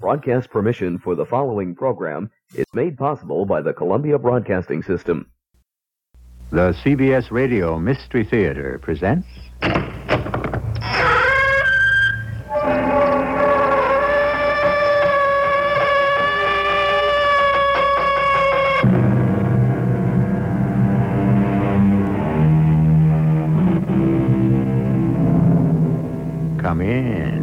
Broadcast permission for the following program is made possible by the Columbia Broadcasting System. The CBS Radio Mystery Theater presents... Come in.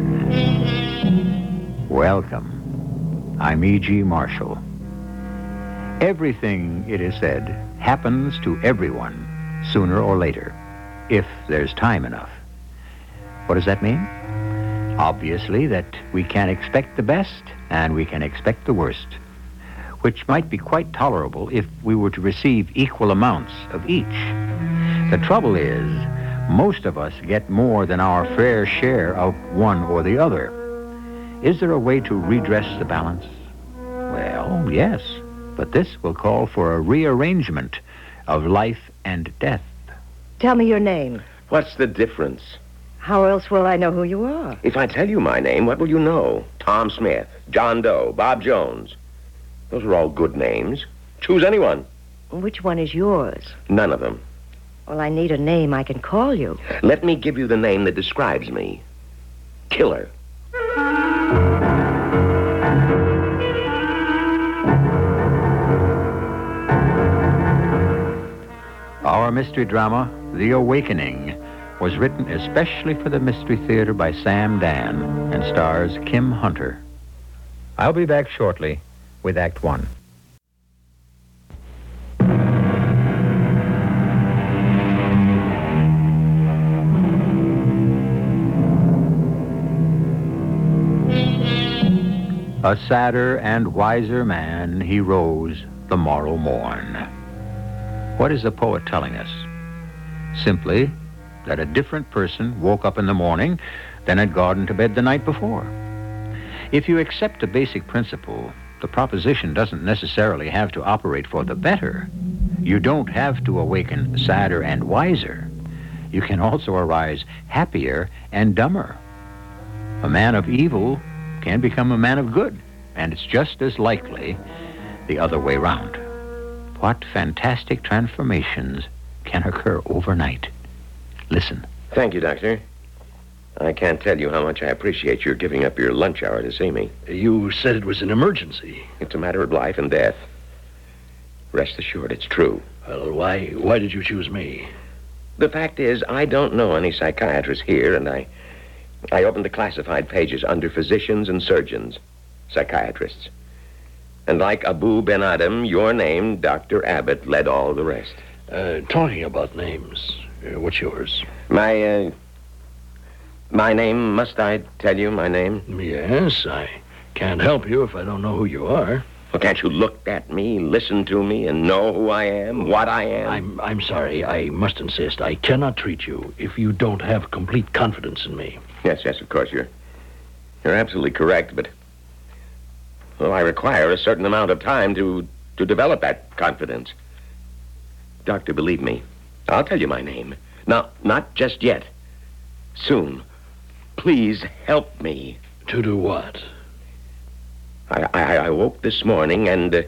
Welcome. I'm E.G. Marshall. Everything, it is said, happens to everyone, sooner or later, if there's time enough. What does that mean? Obviously that we can expect the best and we can expect the worst, which might be quite tolerable if we were to receive equal amounts of each. The trouble is, most of us get more than our fair share of one or the other. Is there a way to redress the balance? Well, yes, but this will call for a rearrangement of life and death. Tell me your name. What's the difference? How else will I know who you are? If I tell you my name, what will you know? Tom Smith, John Doe, Bob Jones. Those are all good names. Choose anyone. Which one is yours? None of them. Well, I need a name I can call you. Let me give you the name that describes me. Killer. Our mystery drama, The Awakening, was written especially for the Mystery Theater by Sam Dan and stars Kim Hunter. I'll be back shortly with Act One. A sadder and wiser man, he rose the morrow morn. What is the poet telling us? Simply that a different person woke up in the morning than had gone to bed the night before. If you accept a basic principle, the proposition doesn't necessarily have to operate for the better. You don't have to awaken sadder and wiser. You can also arise happier and dumber. A man of evil can become a man of good, and it's just as likely the other way round. What fantastic transformations can occur overnight. Listen. Thank you, Doctor. I can't tell you how much I appreciate your giving up your lunch hour to see me. You said it was an emergency. It's a matter of life and death. Rest assured, it's true. Well, why did you choose me? The fact is, I don't know any psychiatrists here, and I opened the classified pages under physicians and surgeons, psychiatrists. And like Abu Ben Adam, your name, Dr. Abbott, led all the rest. Talking about names, what's yours? My name, must I tell you my name? Yes, I can't help you if I don't know who you are. Well, can't you look at me, listen to me, and know who I am, what I am? I'm sorry. I must insist. I cannot treat you if you don't have complete confidence in me. Yes, of course, you're absolutely correct, but, well, I require a certain amount of time to develop that confidence. Doctor, believe me, I'll tell you my name. Now, not just yet. Soon. Please help me. To do what? I woke this morning and...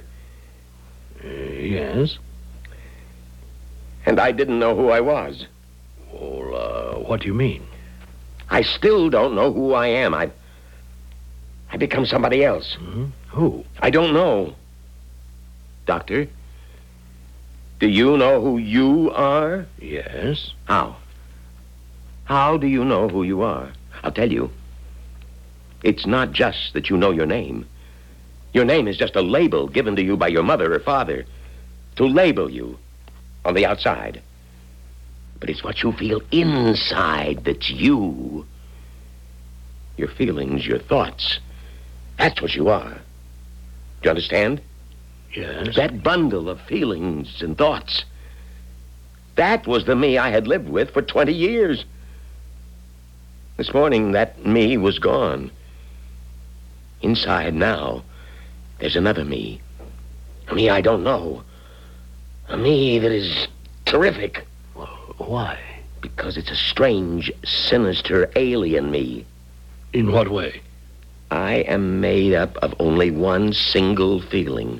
Yes? And I didn't know who I was. Well, what do you mean? I still don't know who I am. I become somebody else. Mm-hmm. Who? I don't know. Doctor, do you know who you are? Yes. How? How do you know who you are? I'll tell you. It's not just that you know your name. Your name is just a label given to you by your mother or father to label you on the outside. But it's what you feel inside that's you. Your feelings, your thoughts. That's what you are. Do you understand? Yes. That bundle of feelings and thoughts. That was the me I had lived with for 20 years. This morning, that me was gone. Inside now, there's another me. A me I don't know. A me that is terrific. Why? Because it's a strange, sinister alien me. In what way? I am made up of only one single feeling.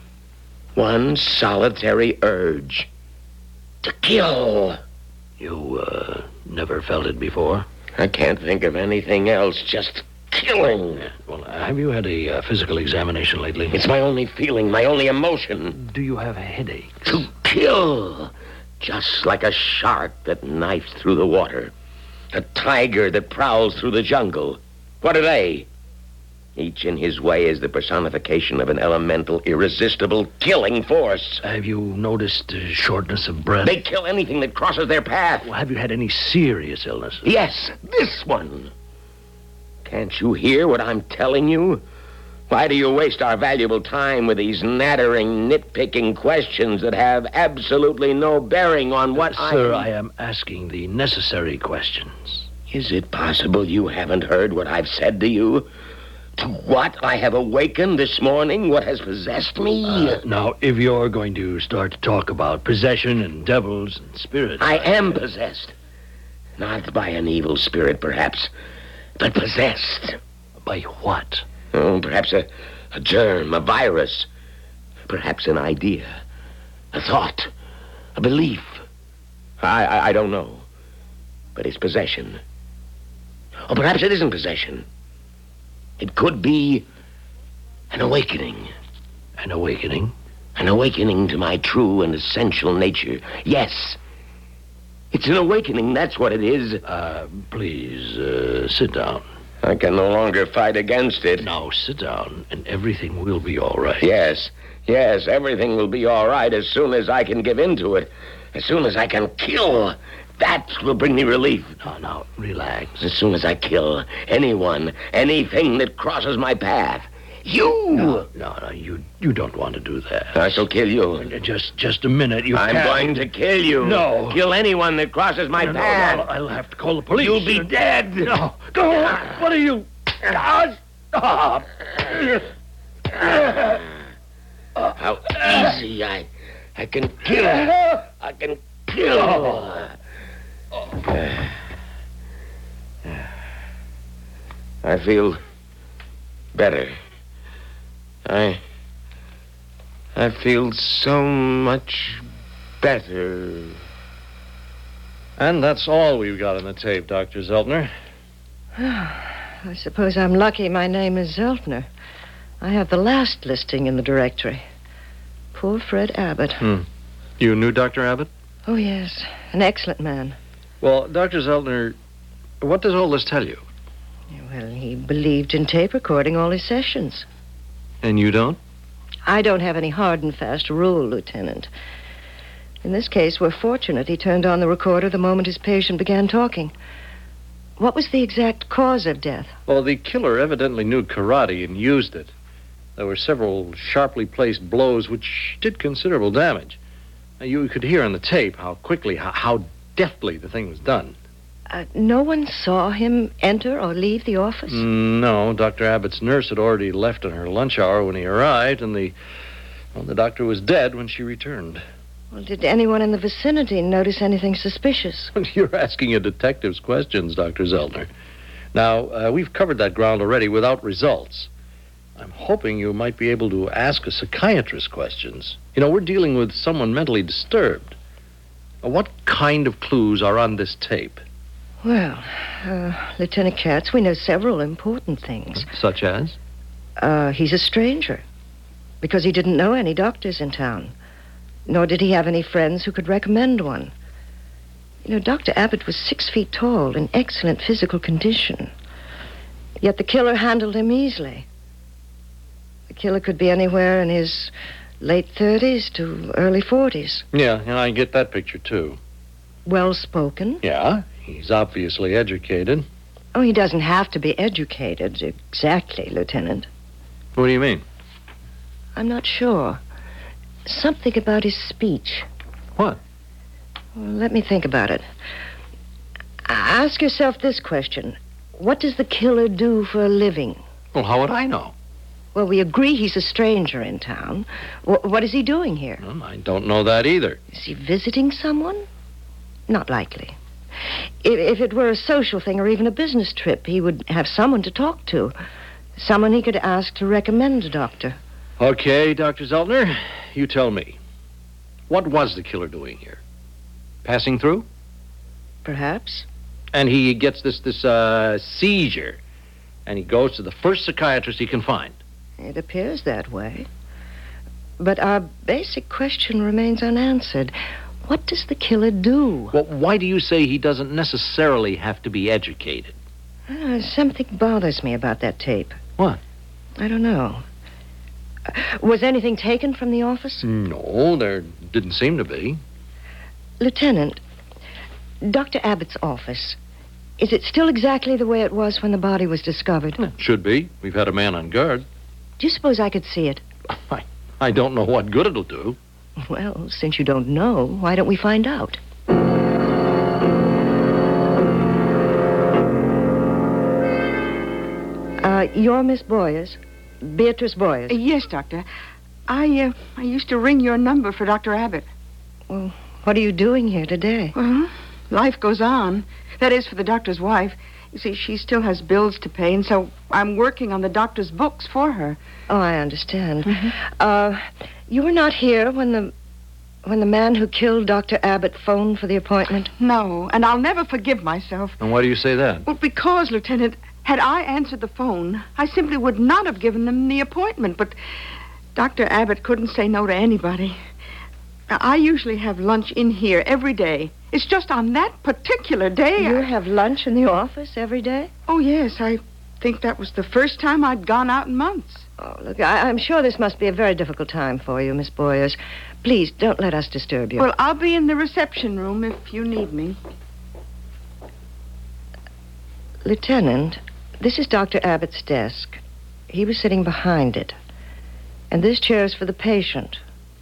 One solitary urge. To kill. You, never felt it before? I can't think of anything else. Just killing. Well, have you had a physical examination lately? It's my only feeling, my only emotion. Do you have headaches? To kill. Just like a shark that knifes through the water. A tiger that prowls through the jungle. What are they? Each in his way is the personification of an elemental, irresistible killing force. Have you noticed shortness of breath? They kill anything that crosses their path. Well, have you had any serious illness? Yes, this one. Can't you hear what I'm telling you? Why do you waste our valuable time with these nattering, nitpicking questions that have absolutely no bearing on what Sir, I am asking the necessary questions. Is it possible you haven't heard what I've said to you? To what I have awakened this morning? What has possessed me? Now, if you're going to start to talk about possession and devils and spirits... I am possessed. Not by an evil spirit, perhaps, but possessed. By what? Oh, perhaps a germ, a virus. Perhaps an idea, a thought, a belief. I don't know. But it's possession. Or perhaps it isn't possession. It could be an awakening. An awakening? An awakening to my true and essential nature. Yes. It's an awakening, that's what it is. Please, sit down. I can no longer fight against it. Now, sit down, and everything will be all right. Yes, everything will be all right as soon as I can give in to it. As soon as I can kill. That will bring me relief. Now, relax. As soon as I kill anyone, anything that crosses my path. You! No, you don't want to do that. I shall kill you. Just a minute. I'm going to kill you. No. Kill anyone that crosses my path. No, I'll have to call the police. You'll be dead. No. Go. What are you? Stop. How easy I can kill. I can kill. I feel better. I feel so much better. And that's all we've got on the tape, Dr. Zeltner. I suppose I'm lucky my name is Zeltner. I have the last listing in the directory. Poor Fred Abbott. You knew Dr. Abbott? Oh, yes. An excellent man. Well, Dr. Zeltner, what does all this tell you? Well, he believed in tape recording all his sessions. And you don't? I don't have any hard and fast rule, Lieutenant. In this case, we're fortunate he turned on the recorder the moment his patient began talking. What was the exact cause of death? Well, the killer evidently knew karate and used it. There were several sharply placed blows which did considerable damage. Now, you could hear on the tape how quickly, how deftly the thing was done. No one saw him enter or leave the office? No, Dr. Abbott's nurse had already left on her lunch hour when he arrived, and the doctor was dead when she returned. Well, did anyone in the vicinity notice anything suspicious? You're asking a detective's questions, Dr. Zeltner. Now, we've covered that ground already without results. I'm hoping you might be able to ask a psychiatrist questions. You know, we're dealing with someone mentally disturbed. What kind of clues are on this tape? Well, Lieutenant Katz, we know several important things. Such as? He's a stranger. Because he didn't know any doctors in town. Nor did he have any friends who could recommend one. You know, Dr. Abbott was 6 feet tall, in excellent physical condition. Yet the killer handled him easily. The killer could be anywhere in his late 30s to early 40s. Yeah, and I get that picture, too. Well-spoken. Yeah, he's obviously educated. Oh, he doesn't have to be educated exactly, Lieutenant. What do you mean? I'm not sure. Something about his speech. What? Well, let me think about it. Ask yourself this question. What does the killer do for a living? Well, how would I know? Well, we agree he's a stranger in town. What is he doing here? Well, I don't know that either. Is he visiting someone? Not likely. If it were a social thing or even a business trip, he would have someone to talk to. Someone he could ask to recommend a doctor. Okay, Dr. Zeltner, you tell me. What was the killer doing here? Passing through? Perhaps. And he gets this seizure, and he goes to the first psychiatrist he can find. It appears that way. But our basic question remains unanswered. What does the killer do? Well, why do you say he doesn't necessarily have to be educated? Something bothers me about that tape. What? I don't know. Was anything taken from the office? No, there didn't seem to be. Lieutenant, Dr. Abbott's office, is it still exactly the way it was when the body was discovered? It should be. We've had a man on guard. Do you suppose I could see it? I don't know what good it'll do. Well, since you don't know, why don't we find out? You're Miss Boyers? Beatrice Boyers? Yes, Doctor. I used to ring your number for Dr. Abbott. Well, what are you doing here today? Well, life goes on. That is, for the doctor's wife. You see, she still has bills to pay, and so I'm working on the doctor's books for her. Oh, I understand. You were not here when the man who killed Dr. Abbott phoned for the appointment? No, and I'll never forgive myself. And why do you say that? Well, because, Lieutenant, had I answered the phone, I simply would not have given them the appointment. But Dr. Abbott couldn't say no to anybody. Now, I usually have lunch in here every day. It's just on that particular day. You have lunch in the office every day? Oh, yes. I think that was the first time I'd gone out in months. Oh, look, I'm sure this must be a very difficult time for you, Miss Boyers. Please, don't let us disturb you. Well, I'll be in the reception room if you need me. Lieutenant, this is Dr. Abbott's desk. He was sitting behind it. And this chair's for the patient.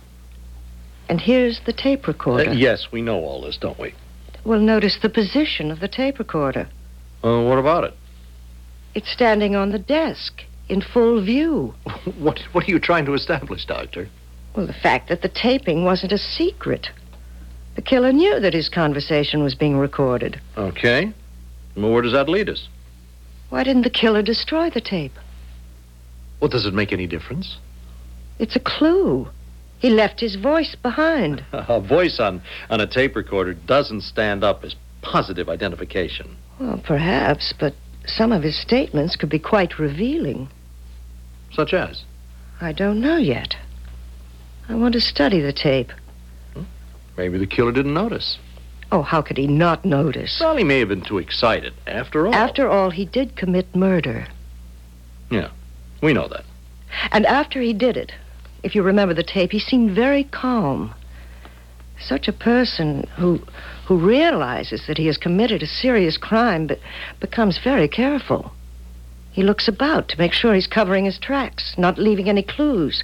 And here's the tape recorder. Yes, we know all this, don't we? Well, notice the position of the tape recorder. What about it? It's standing on the desk, in full view. What are you trying to establish, Doctor? Well, the fact that the taping wasn't a secret. The killer knew that his conversation was being recorded. Okay. Well, where does that lead us? Why didn't the killer destroy the tape? Well, does it make any difference? It's a clue. He left his voice behind. A voice on a tape recorder doesn't stand up as positive identification. Well, perhaps, but some of his statements could be quite revealing. Such as? I don't know yet. I want to study the tape. Maybe the killer didn't notice. Oh, how could he not notice? Well, he may have been too excited. After all. After all, he did commit murder. Yeah, we know that. And after he did it, if you remember the tape, he seemed very calm. Such a person who realizes that he has committed a serious crime but becomes very careful. He looks about to make sure he's covering his tracks, not leaving any clues.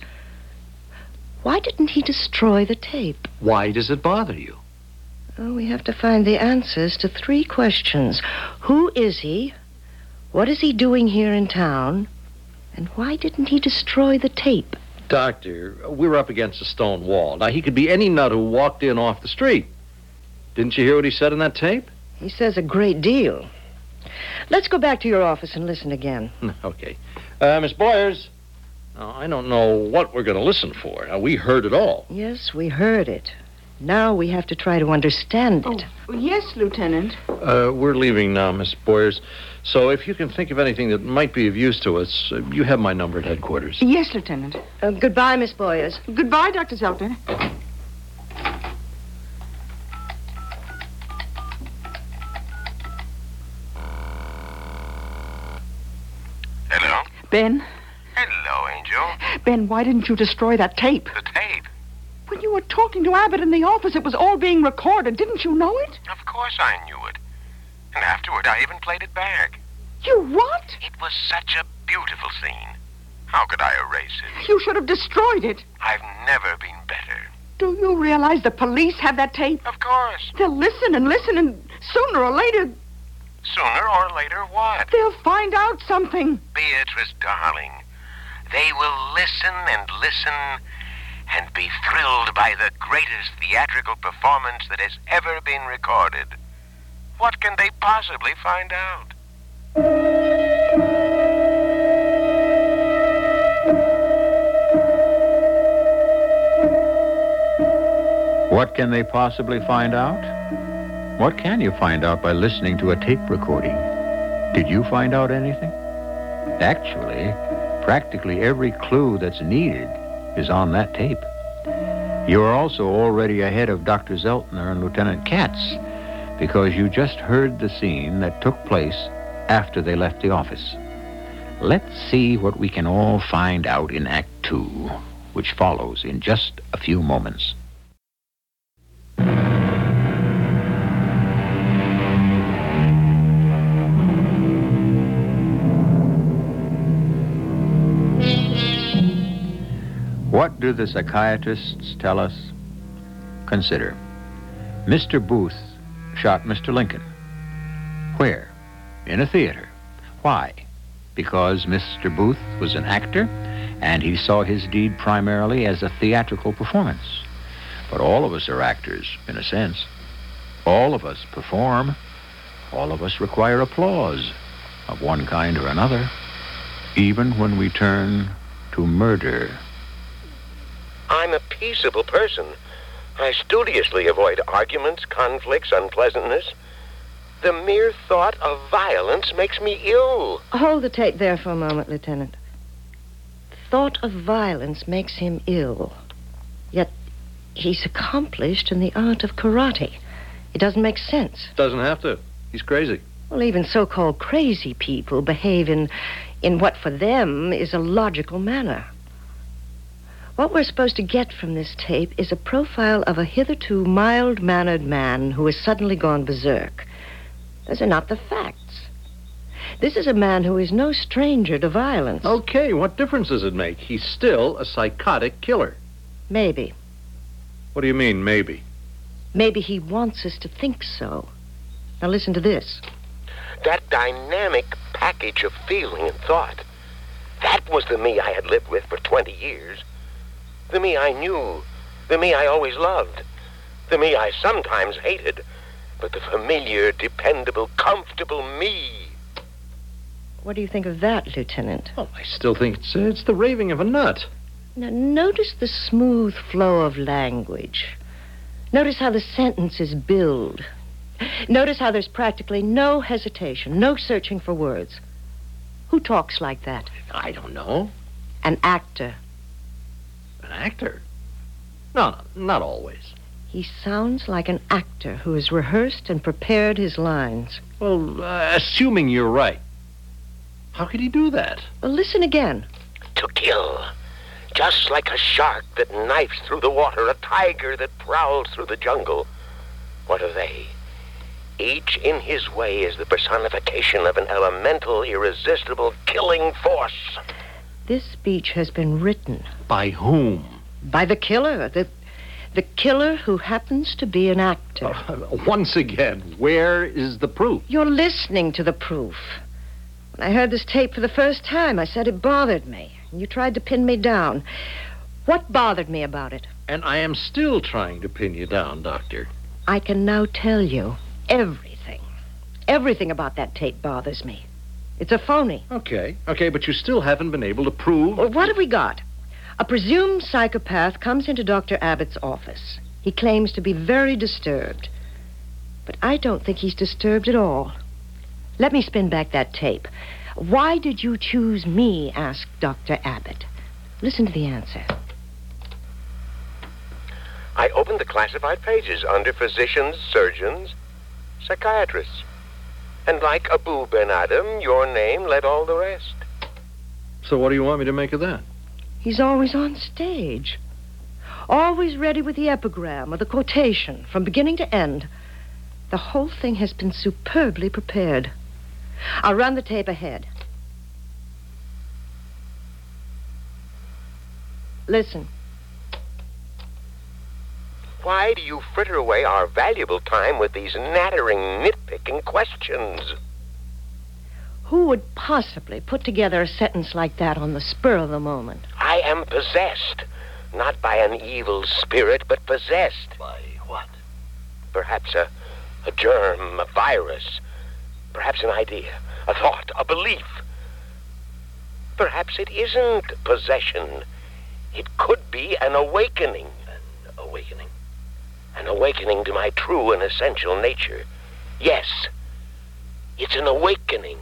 Why didn't he destroy the tape? Why does it bother you? Oh, we have to find the answers to 3 questions. Who is he? What is he doing here in town? And why didn't he destroy the tape? Doctor, we're up against a stone wall. Now, he could be any nut who walked in off the street. Didn't you hear what he said in that tape? He says a great deal. Let's go back to your office and listen again. Okay. Miss Boyers, now, I don't know what we're going to listen for. Now, we heard it all. Yes, we heard it. Now we have to try to understand it. Oh, yes, Lieutenant. We're leaving now, Miss Boyers. So if you can think of anything that might be of use to us, you have my number at headquarters. Yes, Lieutenant. Goodbye, Miss Boyers. Goodbye, Dr. Zeltner. Hello? Ben? Hello, Angel. Ben, why didn't you destroy that tape? The tape? When you were talking to Abbott in the office, it was all being recorded. Didn't you know it? Of course I knew it. And afterward, I even played it back. You what? It was such a beautiful scene. How could I erase it? You should have destroyed it. I've never been better. Do you realize the police have that tape? Of course. They'll listen, and sooner or later, Sooner or later, what? they'll find out something. Beatrice, darling, they will listen and listen and be thrilled by the greatest theatrical performance that has ever been recorded. What can they possibly find out? What can they possibly find out? What can you find out by listening to a tape recording? Did you find out anything? Actually, practically every clue that's needed is on that tape. You are also already ahead of Dr. Zeltner and Lieutenant Katz because you just heard the scene that took place after they left the office. Let's see what we can all find out in Act 2, which follows in just a few moments. What do the psychiatrists tell us? Consider. Mr. Booth shot Mr. Lincoln. Where? In a theater. Why? Because Mr. Booth was an actor, and he saw his deed primarily as a theatrical performance. But all of us are actors, in a sense. All of us perform. All of us require applause, of one kind or another, even when we turn to murder. I'm a peaceable person. I studiously avoid arguments, conflicts, unpleasantness. The mere thought of violence makes me ill. Hold the tape there for a moment, Lieutenant. Thought of violence makes him ill. Yet he's accomplished in the art of karate. It doesn't make sense. Doesn't have to. He's crazy. Well, even so-called crazy people behave in what for them is a logical manner. What we're supposed to get from this tape is a profile of a hitherto mild-mannered man who has suddenly gone berserk. Those are not the facts. This is a man who is no stranger to violence. Okay, what difference does it make? He's still a psychotic killer. Maybe. What do you mean, maybe? Maybe he wants us to think so. Now listen to this. That dynamic package of feeling and thought, that was the me I had lived with for 20 years. The me I knew. The me I always loved. The me I sometimes hated. But the familiar, dependable, comfortable me. What do you think of that, Lieutenant? Oh, I still think it's the raving of a nut. Now, notice the smooth flow of language. Notice how the sentences build. Notice how there's practically no hesitation, no searching for words. Who talks like that? I don't know. An actor. An actor? No, not always. He sounds like an actor who has rehearsed and prepared his lines. Well, assuming you're right. How could he do that? Well, listen again. To kill. Just like a shark that knifes through the water, a tiger that prowls through the jungle. What are they? Each in his way is the personification of an elemental, irresistible, killing force. This speech has been written. By whom? By the killer. The killer who happens to be an actor. Once again, where is the proof? You're listening to the proof. When I heard this tape for the first time, I said it bothered me. And you tried to pin me down. What bothered me about it? And I am still trying to pin you down, Doctor. I can now tell you everything. Everything about that tape bothers me. It's a phony. Okay, but you still haven't been able to prove... Well, what have we got? A presumed psychopath comes into Dr. Abbott's office. He claims to be very disturbed. But I don't think he's disturbed at all. Let me spin back that tape. Why did you choose me? Asked Dr. Abbott. Listen to the answer. I opened the classified pages under physicians, surgeons, psychiatrists. And like Abu Ben Adam, your name led all the rest. So what do you want me to make of that? He's always on stage. Always ready with the epigram or the quotation from beginning to end. The whole thing has been superbly prepared. I'll run the tape ahead. Listen. Why do you fritter away our valuable time with these nattering, nitpicking questions? Who would possibly put together a sentence like that on the spur of the moment? I am possessed, not by an evil spirit, but possessed. By what? Perhaps a germ, a virus. Perhaps an idea, a thought, a belief. Perhaps it isn't possession. It could be an awakening. An awakening? An awakening to my true and essential nature. Yes, it's an awakening.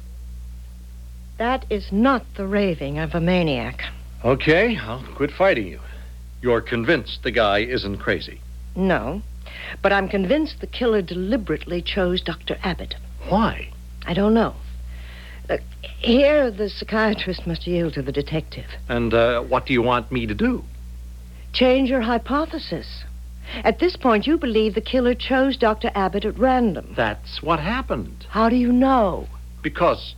That is not the raving of a maniac. Okay, I'll quit fighting you. You're convinced the guy isn't crazy. No, but I'm convinced the killer deliberately chose Dr. Abbott. Why? I don't know. Look, here the psychiatrist must yield to the detective. And what do you want me to do? Change your hypothesis. At this point, you believe the killer chose Dr. Abbott at random. That's what happened. How do you know? Because...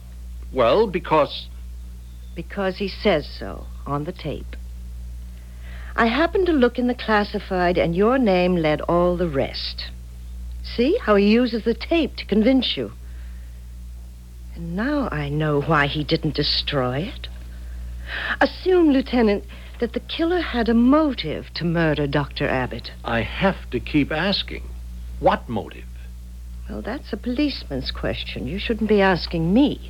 Because he says so on the tape. I happened to look in the classified, and your name led all the rest. See how he uses the tape to convince you. And now I know why he didn't destroy it. Assume, Lieutenant, that the killer had a motive to murder Dr. Abbott. I have to keep asking. What motive? Well, that's a policeman's question. You shouldn't be asking me.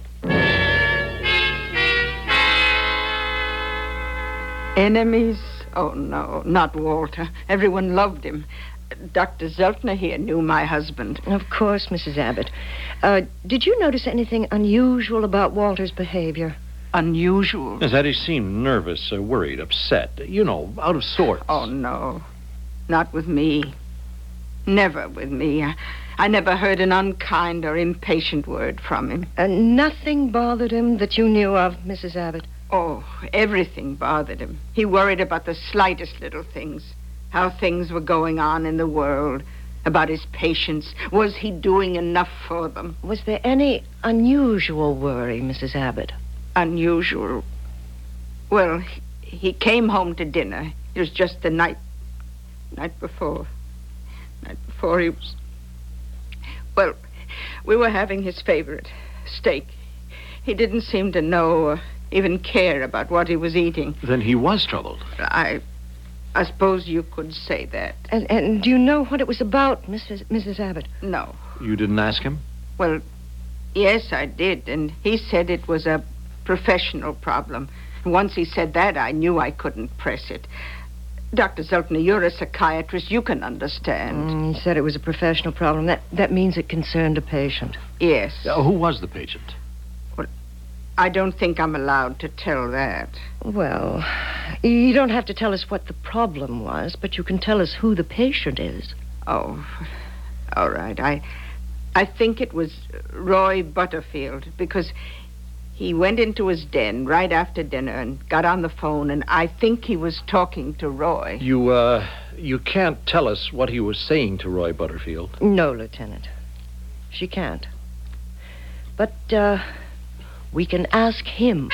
Enemies? Oh, no, not Walter. Everyone loved him. Dr. Zeltner here knew my husband. Of course, Mrs. Abbott. Did you notice anything unusual about Walter's behavior? Unusual? Is that he seemed nervous, worried, upset. You know, out of sorts. Oh, no. Not with me. Never with me. I never heard an unkind or impatient word from him. Nothing bothered him that you knew of, Mrs. Abbott? Oh, everything bothered him. He worried about the slightest little things. How things were going on in the world. About his patients. Was he doing enough for them? Was there any unusual worry, Mrs. Abbott? Unusual? Well, he came home to dinner. It was just the night before. Night before he was... Well, we were having his favorite, steak. He didn't seem to know or even care about what he was eating. Then he was troubled. I suppose you could say that. And do you know what it was about, Mrs. Abbott? No. You didn't ask him? Well, yes, I did, and he said it was a professional problem. Once he said that, I knew I couldn't press it. Dr. Zeltner, you're a psychiatrist. You can understand. He said it was a professional problem. That means it concerned a patient. Yes. Who was the patient? Well, I don't think I'm allowed to tell that. Well, you don't have to tell us what the problem was, but you can tell us who the patient is. Oh, all right. I think it was Roy Butterfield, because he went into his den right after dinner and got on the phone, and I think he was talking to Roy. You can't tell us what he was saying to Roy Butterfield. No, Lieutenant. She can't. But, we can ask him.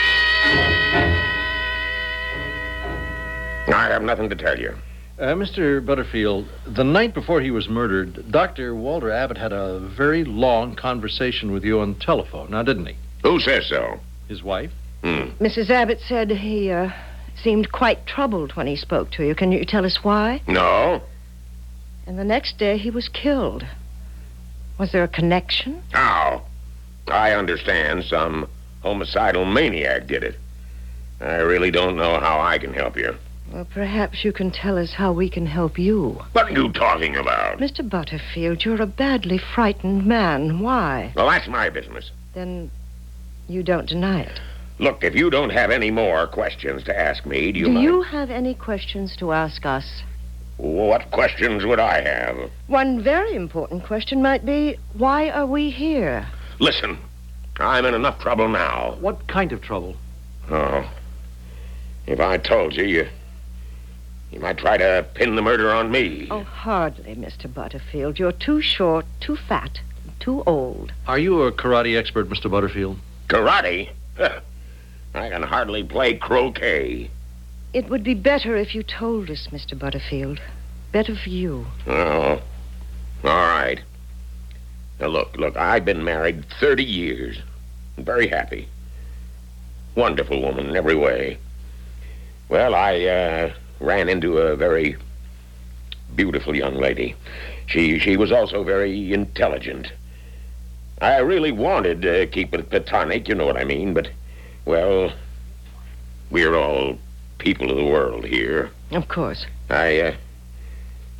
I have nothing to tell you. Mr. Butterfield, the night before he was murdered, Dr. Walter Abbott had a very long conversation with you on the telephone, now didn't he? Who says so? His wife? Mrs. Abbott said he, seemed quite troubled when he spoke to you. Can you tell us why? No. And the next day he was killed. Was there a connection? How? I understand some homicidal maniac did it. I really don't know how I can help you. Well, perhaps you can tell us how we can help you. What are you talking about? Mr. Butterfield, you're a badly frightened man. Why? Well, that's my business. Then you don't deny it. Look, if you don't have any more questions to ask me, do you mind? Do you have any questions to ask us? What questions would I have? One very important question might be, why are we here? Listen, I'm in enough trouble now. What kind of trouble? Oh, if I told you, you might try to pin the murder on me. Oh, hardly, Mr. Butterfield. You're too short, too fat, too old. Are you a karate expert, Mr. Butterfield? Karate? I can hardly play croquet. It would be better if you told us, Mr. Butterfield. Better for you. Oh, all right. Now, look, I've been married 30 years. Very happy. Wonderful woman in every way. Well, I ran into a very beautiful young lady. She was also very intelligent. I really wanted to keep it platonic, you know what I mean, but, well, we're all people of the world here. Of course. Well,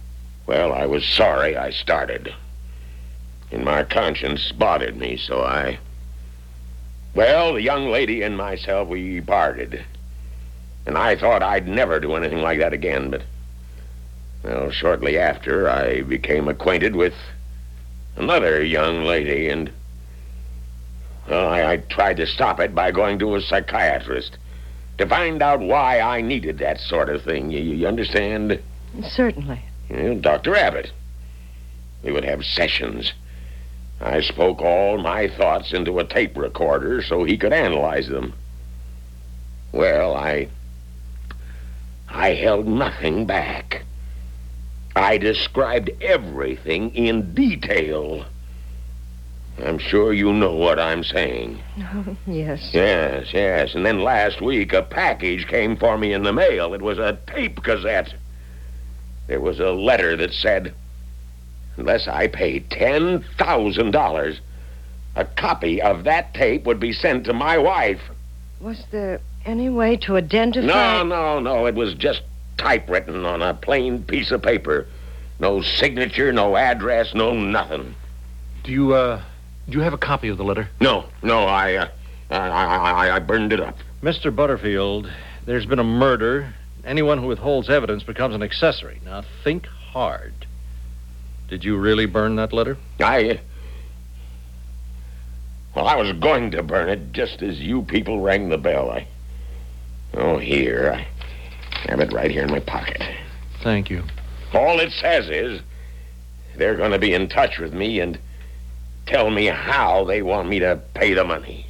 Well, I was sorry I started. And my conscience bothered me, so Well, the young lady and myself, we parted. And I thought I'd never do anything like that again, but... Well, shortly after, I became acquainted with another young lady, and... Well, I tried to stop it by going to a psychiatrist to find out why I needed that sort of thing. You understand? Certainly. Dr. Abbott. We would have sessions. I spoke all my thoughts into a tape recorder so he could analyze them. Well, I held nothing back. I described everything in detail. I'm sure you know what I'm saying. Oh, yes. Yes. And then last week, a package came for me in the mail. It was a tape cassette. There was a letter that said, unless I paid $10,000, a copy of that tape would be sent to my wife. Was there any way to identify... No. It was just typewritten on a plain piece of paper. No signature, no address, no nothing. Do you have a copy of the letter? No, I burned it up. Mr. Butterfield, there's been a murder. Anyone who withholds evidence becomes an accessory. Now, think hard. Did you really burn that letter? I was going to burn it just as you people rang the bell. Here. I have it right here in my pocket. Thank you. All it says is they're going to be in touch with me and tell me how they want me to pay the money.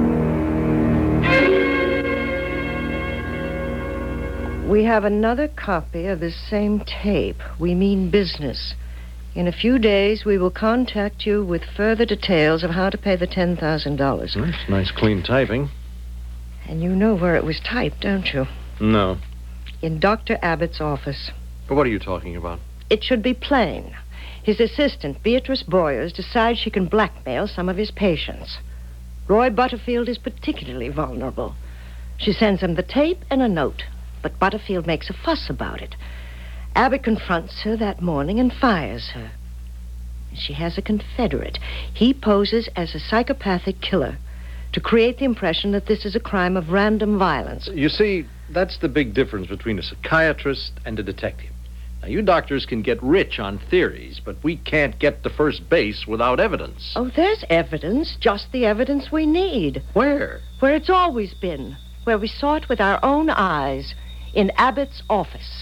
We have another copy of this same tape. We mean business. In a few days, we will contact you with further details of how to pay the $10,000. That's nice, clean typing. And you know where it was typed, don't you? No. In Dr. Abbott's office. But what are you talking about? It should be plain. His assistant, Beatrice Boyers, decides she can blackmail some of his patients. Roy Butterfield is particularly vulnerable. She sends him the tape and a note, but Butterfield makes a fuss about it. Abbott confronts her that morning and fires her. She has a confederate. He poses as a psychopathic killer to create the impression that this is a crime of random violence. You see, that's the big difference between a psychiatrist and a detective. Now, you doctors can get rich on theories, but we can't get to first base without evidence. Oh, there's evidence, just the evidence we need. Where? Where it's always been, where we saw it with our own eyes, in Abbott's office.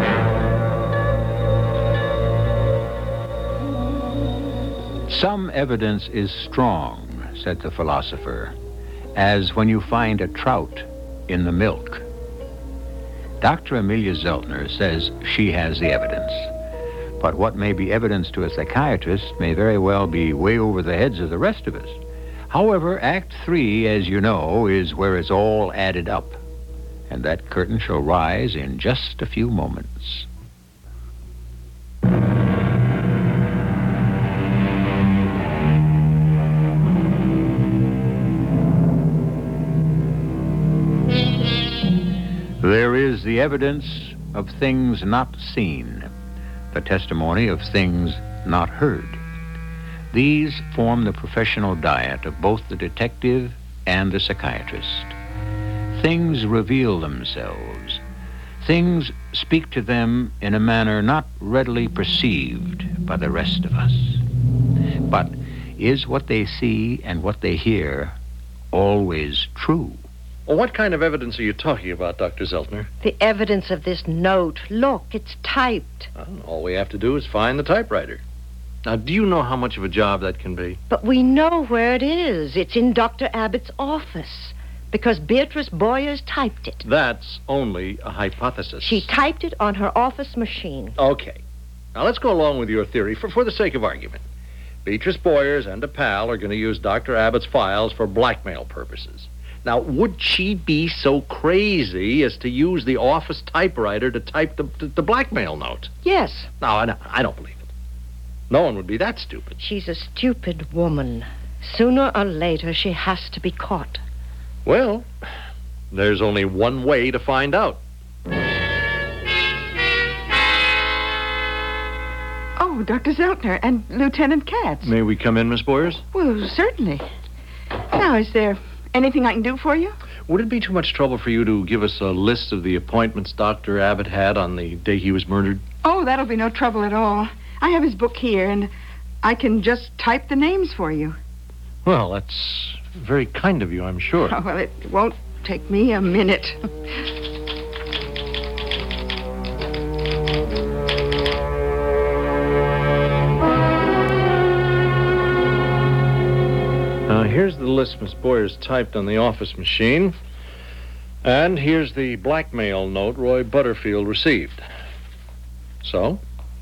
Some evidence is strong, said the philosopher, as when you find a trout in the milk. Dr. Amelia Zeltner says she has the evidence. But what may be evidence to a psychiatrist may very well be way over the heads of the rest of us. However, Act 3, as you know, is where it's all added up. And that curtain shall rise in just a few moments. There is the evidence of things not seen, the testimony of things not heard. These form the professional diet of both the detective and the psychiatrist. Things reveal themselves. Things speak to them in a manner not readily perceived by the rest of us. But is what they see and what they hear always true? Well, what kind of evidence are you talking about, Dr. Zeltner? The evidence of this note. Look, it's typed. Well, all we have to do is find the typewriter. Now, do you know how much of a job that can be? But we know where it is. It's in Dr. Abbott's office. Because Beatrice Boyers typed it. That's only a hypothesis. She typed it on her office machine. Okay. Now, let's go along with your theory for the sake of argument. Beatrice Boyers and a pal are going to use Dr. Abbott's files for blackmail purposes. Now, would she be so crazy as to use the office typewriter to type the blackmail note? Yes. No, I don't believe it. No one would be that stupid. She's a stupid woman. Sooner or later, she has to be caught. Well, there's only one way to find out. Oh, Dr. Zeltner and Lieutenant Katz. May we come in, Miss Boyers? Well, certainly. Now, is there anything I can do for you? Would it be too much trouble for you to give us a list of the appointments Dr. Abbott had on the day he was murdered? Oh, that'll be no trouble at all. I have his book here, and I can just type the names for you. Well, that's very kind of you, I'm sure. Oh, well, it won't take me a minute. Here's the list Miss Boyers typed on the office machine. And here's the blackmail note Roy Butterfield received. So?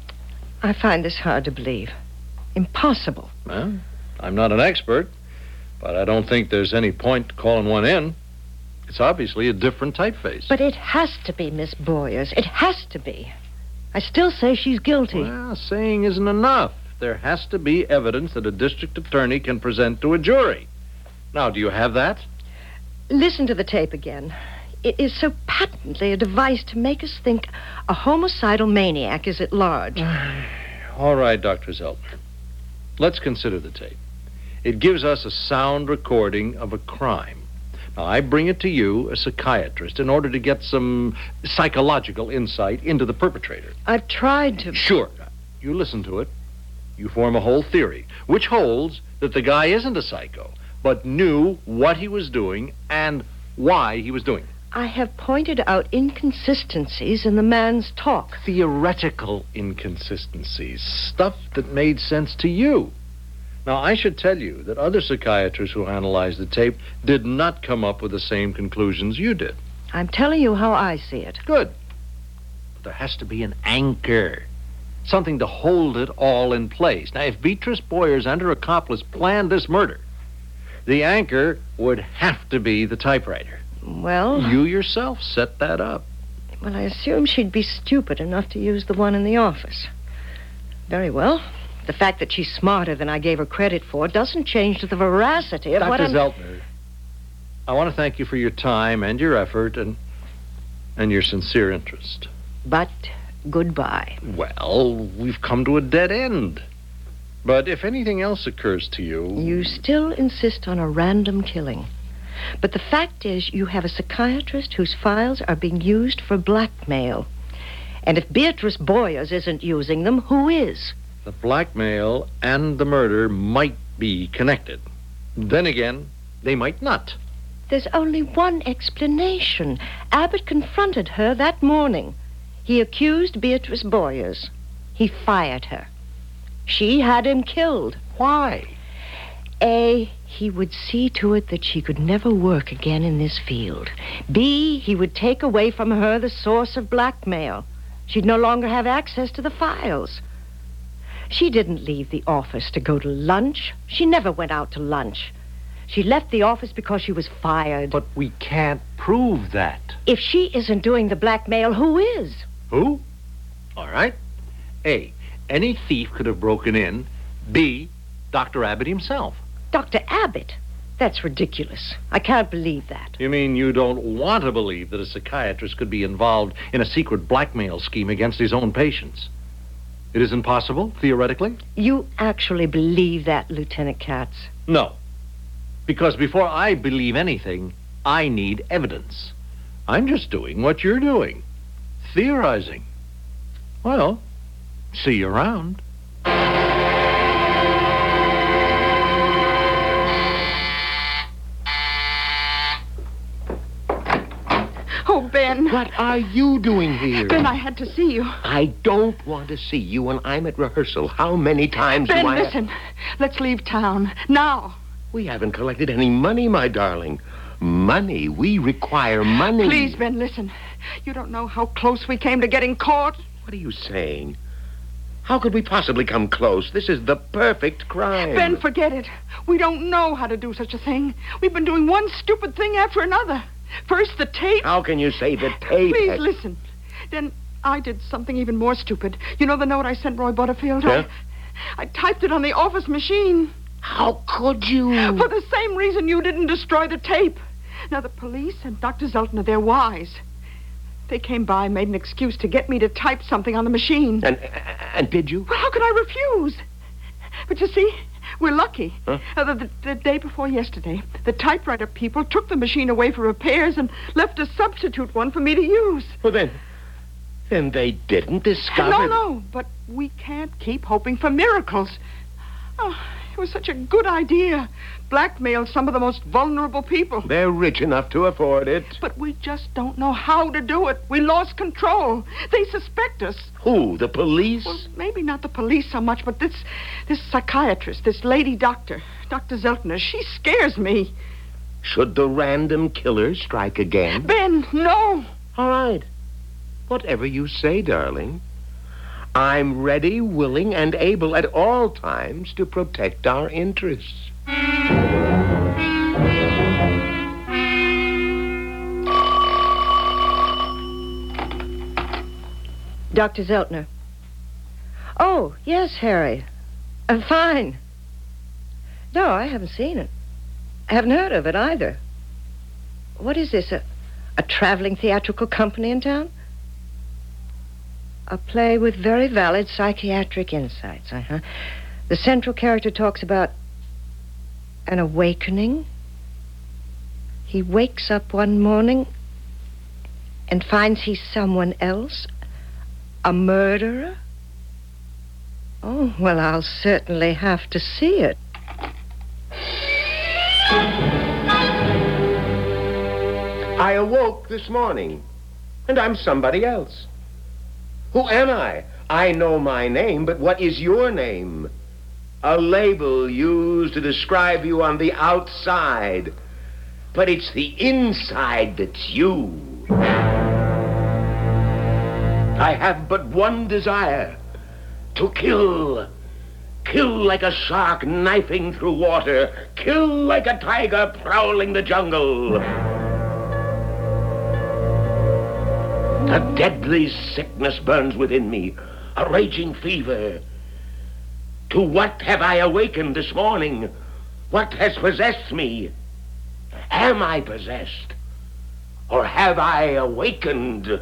I find this hard to believe. Impossible. Well, I'm not an expert, but I don't think there's any point calling one in. It's obviously a different typeface. But it has to be Miss Boyers. It has to be. I still say she's guilty. Well, saying isn't enough. There has to be evidence that a district attorney can present to a jury. Now, do you have that? Listen to the tape again. It is so patently a device to make us think a homicidal maniac is at large. All right, Dr. Zeltner. Let's consider the tape. It gives us a sound recording of a crime. Now, I bring it to you, a psychiatrist, in order to get some psychological insight into the perpetrator. I've tried to... Sure. You listen to it. You form a whole theory, which holds that the guy isn't a psycho, but knew what he was doing and why he was doing it. I have pointed out inconsistencies in the man's talk. Theoretical inconsistencies, stuff that made sense to you. Now, I should tell you that other psychiatrists who analyzed the tape did not come up with the same conclusions you did. I'm telling you how I see it. Good. But there has to be an anchor. Something to hold it all in place. Now, if Beatrice Boyers and her accomplice planned this murder, the anchor would have to be the typewriter. Well... You yourself set that up. Well, I assume she'd be stupid enough to use the one in the office. Very well. The fact that she's smarter than I gave her credit for doesn't change the veracity of what Dr. I'm... Zeltner, I want to thank you for your time and your effort and your sincere interest. But goodbye. Well, we've come to a dead end. But if anything else occurs to you... You still insist on a random killing. But the fact is, you have a psychiatrist whose files are being used for blackmail. And if Beatrice Boyers isn't using them, who is? The blackmail and the murder might be connected. Then again, they might not. There's only one explanation. Abbott confronted her that morning. He accused Beatrice Boyers. He fired her. She had him killed. Why? A, he would see to it that she could never work again in this field. B, he would take away from her the source of blackmail. She'd no longer have access to the files. She didn't leave the office to go to lunch. She never went out to lunch. She left the office because she was fired. But we can't prove that. If she isn't doing the blackmail, who is? Who? All right. A, any thief could have broken in. B, Dr. Abbott himself. Dr. Abbott? That's ridiculous. I can't believe that. You mean you don't want to believe that a psychiatrist could be involved in a secret blackmail scheme against his own patients? It isn't possible, theoretically? You actually believe that, Lieutenant Katz? No. Because before I believe anything, I need evidence. I'm just doing what you're doing. Theorizing. Well, see you around. Oh, Ben. What are you doing here? Ben, I had to see you. I don't want to see you when I'm at rehearsal. How many times Ben, do I... listen. Let's leave town. Now. We haven't collected any money, my darling. Money. We require money. Please, Ben, listen. You don't know how close we came to getting caught. What are you saying? How could we possibly come close? This is the perfect crime. Ben, forget it. We don't know how to do such a thing. We've been doing one stupid thing after another. First, the tape. How can you say the tape? Please, listen. Then I did something even more stupid. You know the note I sent Roy Butterfield? Yeah? I typed it on the office machine. How could you? For the same reason you didn't destroy the tape. Now, the police and Dr. Zeltner, they're wise. They came by and made an excuse to get me to type something on the machine. And did you? Well, how could I refuse? But you see, we're lucky. Huh? The day before yesterday, the typewriter people took the machine away for repairs and left a substitute one for me to use. Well, then they didn't discover... No, but we can't keep hoping for miracles. Oh, it was such a good idea. Blackmail some of the most vulnerable people. They're rich enough to afford it. But we just don't know how to do it. We lost control. They suspect us. Who, the police? Well, maybe not the police so much, but this psychiatrist, this lady doctor, Dr. Zeltner, she scares me. Should the random killer strike again? Ben, no. All right. Whatever you say, darling. I'm ready, willing, and able at all times to protect our interests. Dr. Zeltner. Oh, yes, Harry. Fine. No, I haven't seen it. I haven't heard of it either. What is this, a traveling theatrical company in town? A play with very valid psychiatric insights, uh-huh. The central character talks about an awakening. He wakes up one morning and finds he's someone else, a murderer. Oh, well, I'll certainly have to see it. I awoke this morning, and I'm somebody else. Who am I? I know my name, but what is your name? A label used to describe you on the outside, but it's the inside that's you. I have but one desire, to kill. Kill like a shark knifing through water. Kill like a tiger prowling the jungle. A deadly sickness burns within me, a raging fever. To what have I awakened this morning? What has possessed me? Am I possessed? Or have I awakened?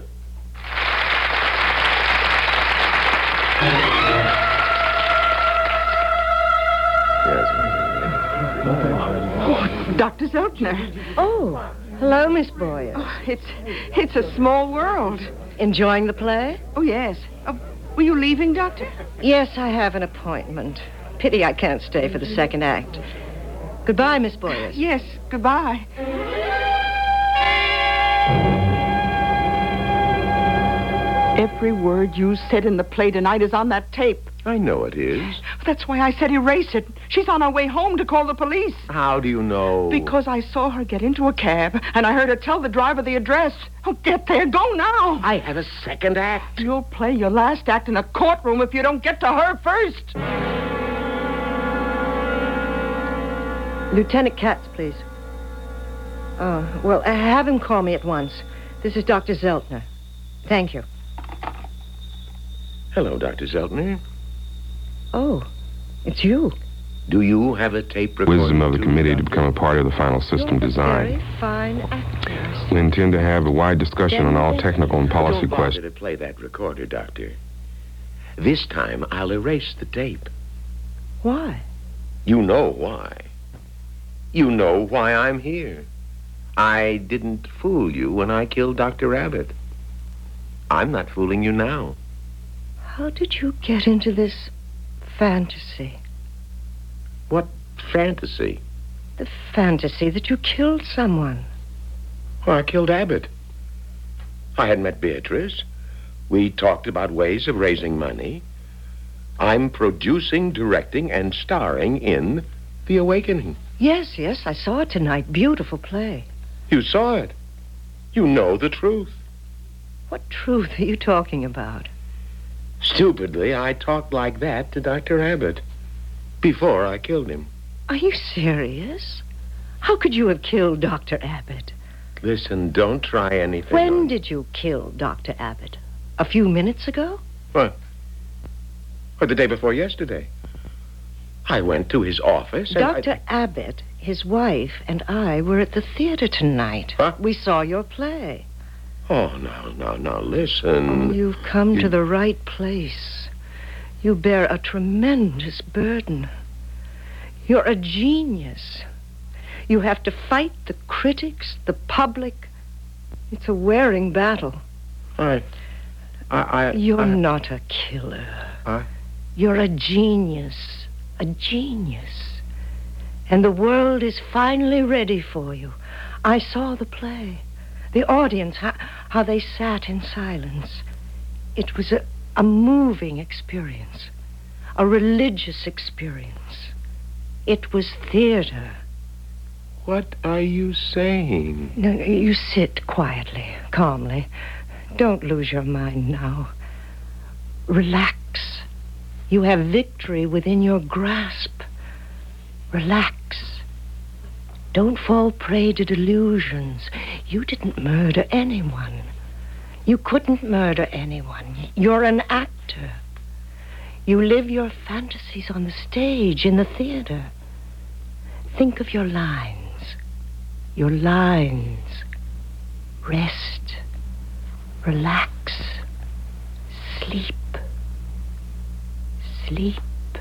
Oh, Dr. Zeltner. Oh, hello, Miss Boyer. Oh, it's a small world. Enjoying the play? Oh, yes. Were you leaving, Doctor? Yes, I have an appointment. Pity I can't stay for the second act. Goodbye, Miss Boyer. Yes, goodbye. Every word you said in the play tonight is on that tape. I know it is. That's why I said erase it. She's on her way home to call the police. How do you know? Because I saw her get into a cab, and I heard her tell the driver the address. Oh, get there. Go now. I have a second act. You'll play your last act in a courtroom if you don't get to her first. Lieutenant Katz, please. Oh, well, have him call me at once. This is Dr. Zeltner. Thank you. Hello, Dr. Zeltner. Oh, it's you. Do you have a tape recorder? Wisdom of the committee to become a part of the final system design. Very fine actors. We intend to have a wide discussion on all technical and policy Don't bother questions. to play that recorder, Doctor. This time, I'll erase the tape. Why? You know why. You know why I'm here. I didn't fool you when I killed Dr. Abbott. I'm not fooling you now. How did you get into this fantasy? What fantasy? The fantasy that you killed someone. Well, I killed Abbott. I had met Beatrice. We talked about ways of raising money. I'm producing, directing, and starring in The Awakening. Yes, I saw it tonight. Beautiful play. You saw it. You know the truth. What truth are you talking about? Stupidly, I talked like that to Dr. Abbott before I killed him. Are you serious? How could you have killed Dr. Abbott? Listen, don't try anything. When did you kill Dr. Abbott? A few minutes ago? What? Or the day before yesterday. I went to his office and Dr. Abbott, his wife, and I were at the theater tonight. Huh? We saw your play. Oh, now, listen. Oh, you've come to the right place. You bear a tremendous burden. You're a genius. You have to fight the critics, the public. It's a wearing battle. You're not a killer. You're a genius. A genius. And the world is finally ready for you. I saw the play. The audience, how they sat in silence. It was a moving experience. A religious experience. It was theater. What are you saying? No, you sit quietly, calmly. Don't lose your mind now. Relax. You have victory within your grasp. Relax. Don't fall prey to delusions. You didn't murder anyone. You couldn't murder anyone. You're an actor. You live your fantasies on the stage, in the theater. Think of your lines. Your lines. Rest. Relax. Sleep. Sleep.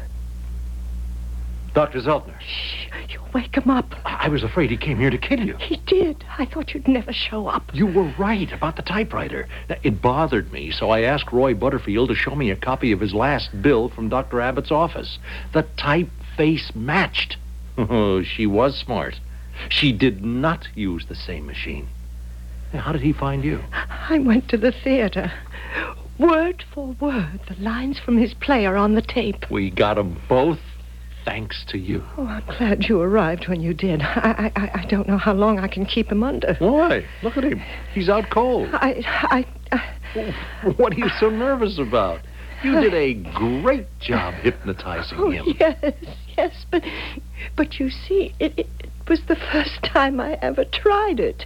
Dr. Zeltner. Shh. You'll wake him up. I was afraid he came here to kill you. He did. I thought you'd never show up. You were right about the typewriter. It bothered me, so I asked Roy Butterfield to show me a copy of his last bill from Dr. Abbott's office. The typeface matched. Oh, she was smart. She did not use the same machine. How did he find you? I went to the theater. Word for word, the lines from his play are on the tape. We got them both, thanks to you. Oh, I'm glad you arrived when you did. I don't know how long I can keep him under. Why? Look at him. He's out cold. What are you so nervous about? You did a great job hypnotizing him. Yes, but you see, it was the first time I ever tried it.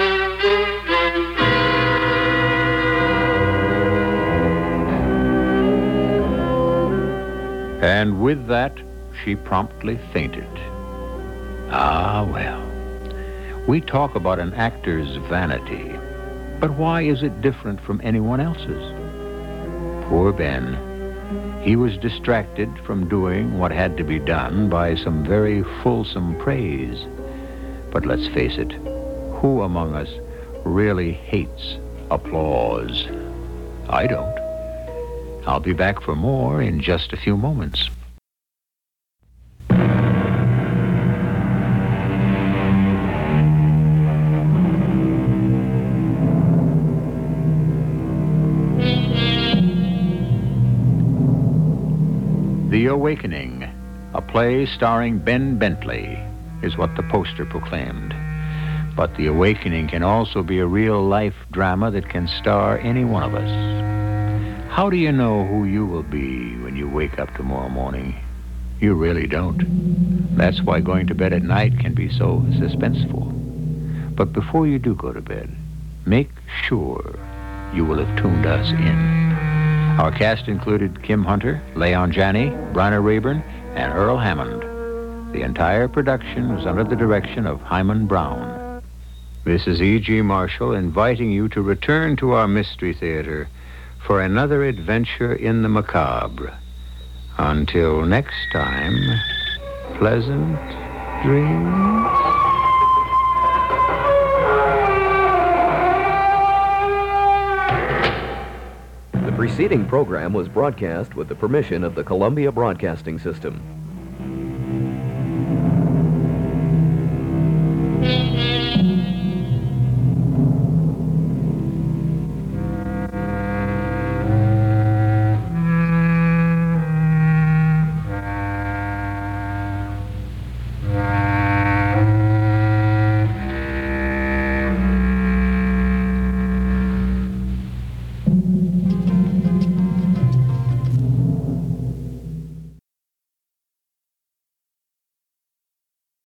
And with that, she promptly fainted. Ah, well. We talk about an actor's vanity, but why is it different from anyone else's? Poor Ben. He was distracted from doing what had to be done by some very fulsome praise. But let's face it, who among us really hates applause? I don't. I'll be back for more in just a few moments. The Awakening, a play starring Ben Bentley, is what the poster proclaimed. But The Awakening can also be a real-life drama that can star any one of us. How do you know who you will be when you wake up tomorrow morning? You really don't. That's why going to bed at night can be so suspenseful. But before you do go to bed, make sure you will have tuned us in. Our cast included Kim Hunter, Leon Janney, Bryna Rayburn, and Earl Hammond. The entire production was under the direction of Hyman Brown. This is E.G. Marshall inviting you to return to our Mystery Theater for another adventure in the macabre. Until next time, pleasant dreams. The preceding program was broadcast with the permission of the Columbia Broadcasting System.